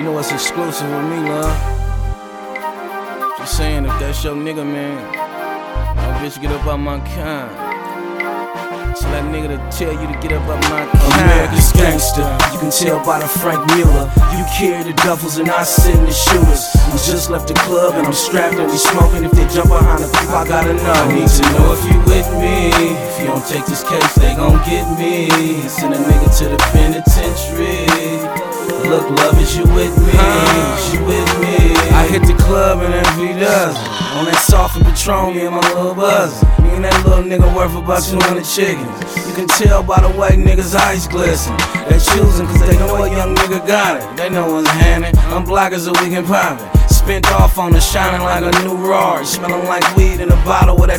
You know what's exclusive with me, love? Just saying, if that's your nigga, man, that bitch get up out my kind. Tell that nigga to tell you to get up out my kind. America's gangster, you can tell by the Frank Mueller. You carry the duffels and I sit in the shooters. We just left the club and I'm strapped and we smoking. If they jump behind the peep, I gotta know. I need to know if you with me. If you don't take this case, they gon' get me. Send a nigga to the penitentiary. Look, love, is you with me? Is you with me? I hit the club and every dozen. On that soft and Patron, me and my little buzzin'. Me and that little nigga worth about 200 chickens. You can tell by the way niggas' eyes glisten. They choosing cause they know a young nigga got it. They know what's happening. I'm black as a weekend poppin'. Spent off on her, shining like a new Rari. Smelling like weed in a bottle with that